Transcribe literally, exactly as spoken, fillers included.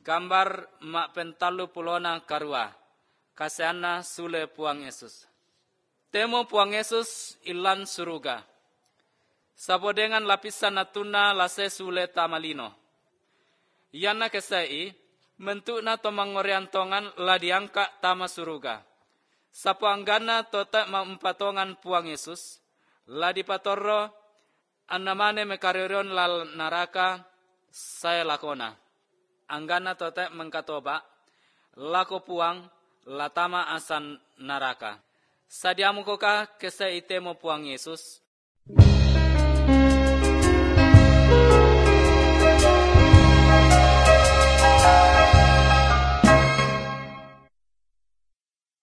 gambar mak pentalu pulona karua, kasiana sule puang Yesus. Temo puang Yesus ilan suruga. Sabodengan lapisan natuna lase sule tamalino. Yana kesai, mentukna tomang ngoriantongan la diangka tama suruga. Sapo anggana tota maumpatongan puang Yesus, la dipatorro anamane mekaririon lal naraka saya lakona. Anggana tota mengkatoba, lako puang latama asan naraka. Sadiamu koka kesa itemo puang Yesus.